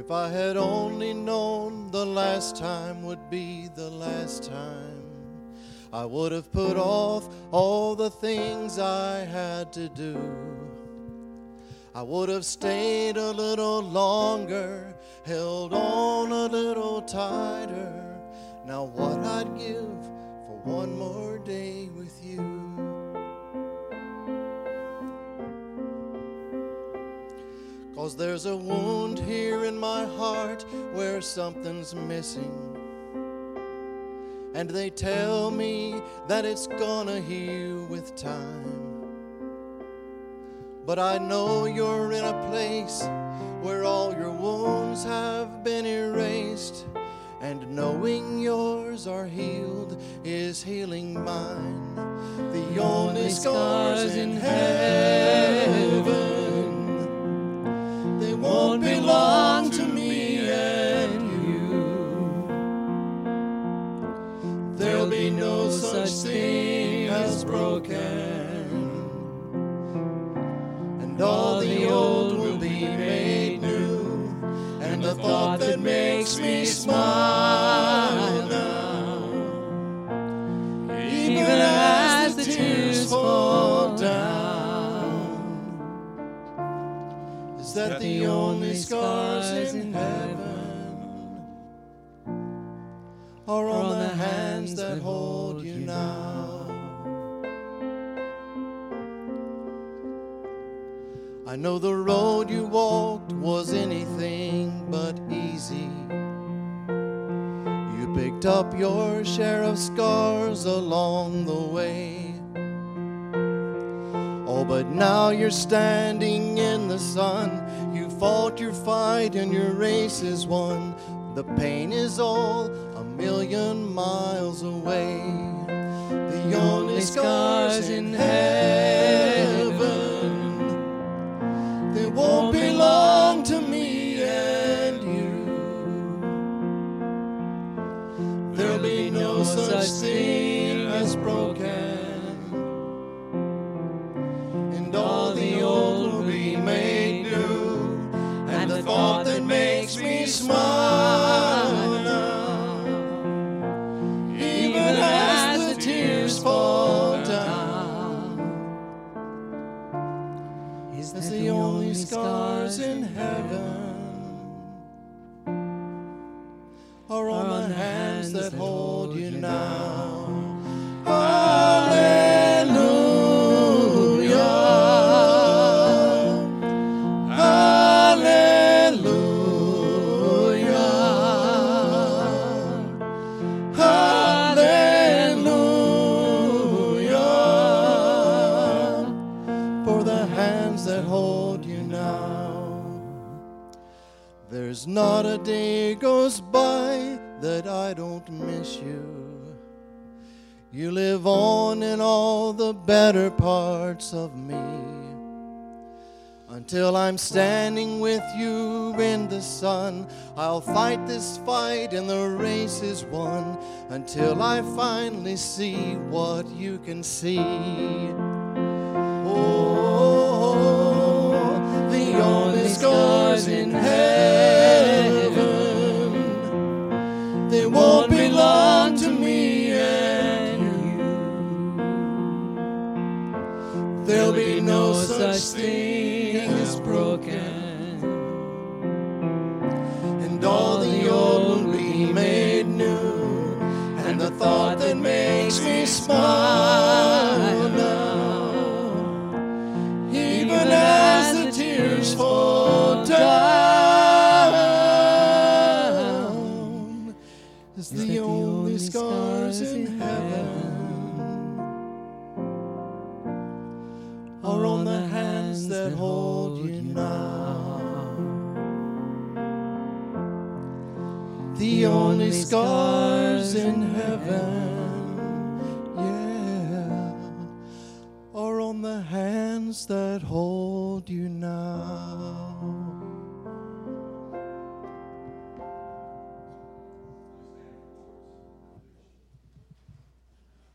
If I had only known the last time would be the last time, I would have put off all the things I had to do. I would have stayed a little longer, held on a little tighter. Now what I'd give for one more day with you. Cause there's a wound here in my heart where something's missing. And they tell me that it's gonna heal with time. But I know you're in a place where all your wounds have been erased. And knowing yours are healed is healing mine. The only scars in heaven, they won't belong to me and you. There'll be no such thing as broken, and all the old will be made new. And the thought that makes me smile now, even as the tears fall down, is that the only scars in heaven are on the hands that hold you now. I know the road you walked was anything but easy. You picked up your share of scars along the way. Oh, but now you're standing in the sun. You fought your fight and your race is won. The pain is all a million miles away. The only scars in heaven, they won't belong to me and you. There'll be no such thing as broken, and all the old will be made new. And the thought that makes me smile now, even as the tears fall down, is that the only scars in heaven are on the hands that hold you now. Hallelujah, hallelujah, hallelujah, for the hands that hold you now. There's not a day goes by that I don't miss you. You live on in all the better parts of me. Until I'm standing with you in the sun, I'll fight this fight and the race is won. Until I finally see what you can see. Oh, the only scars in heaven, they won't belong to me and you. There'll be no such thing as broken, and all the old will be made new. And the thought that makes me smile now, even as the tears fall down, is the only scars in heaven are on the hands that hold you now. The only scars in heaven, yeah, are on the hands that hold you now.